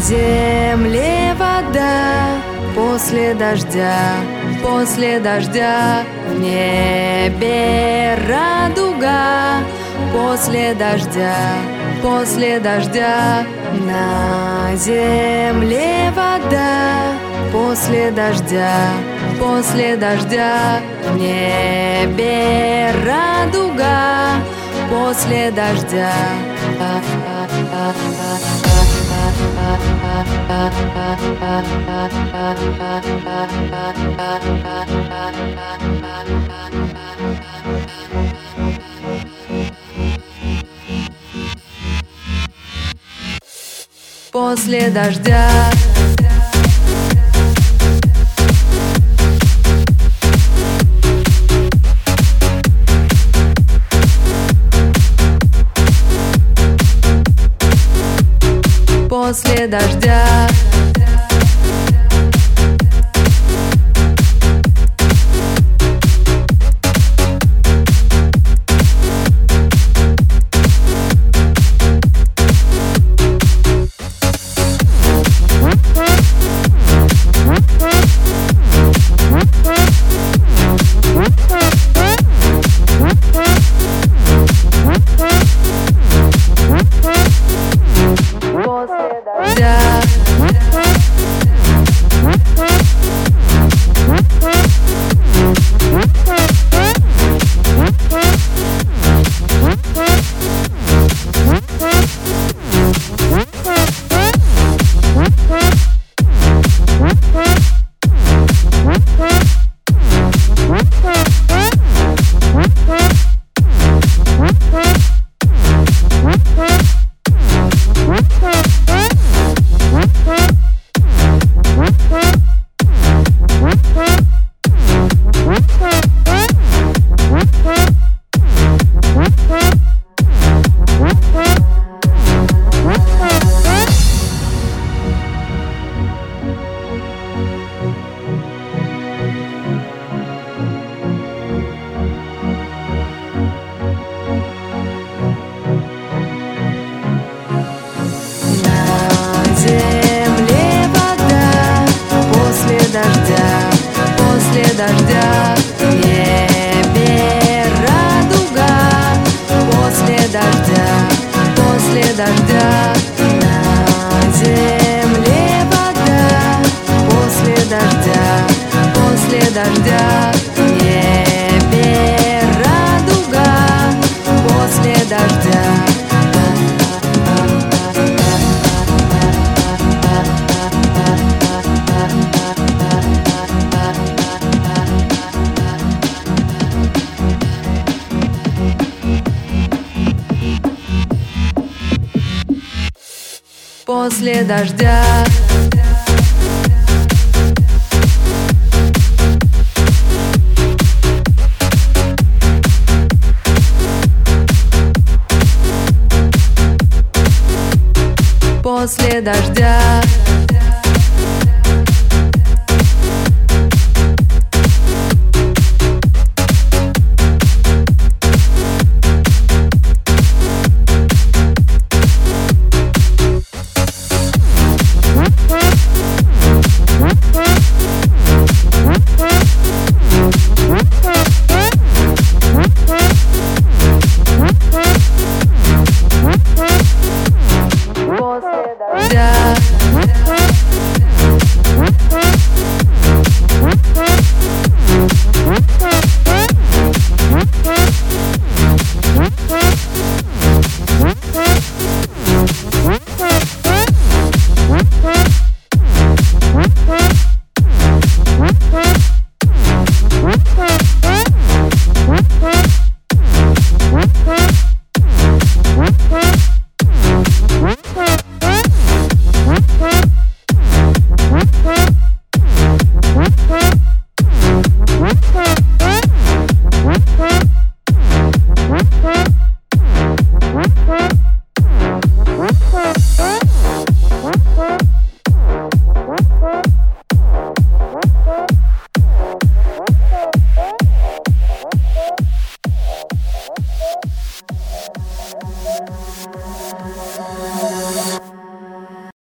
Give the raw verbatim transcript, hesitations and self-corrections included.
земле вода после дождя, после дождя в небе радуга, после дождя, после дождя на земле вода, после дождя, после дождя в небе радуга, после дождя. После дождя. После дождя. Дождя в небе радуга, после дождя, после дождя на земле вода, после дождя, после дождя в небе радуга, после дождя. После дождя. После дождя. Yeah.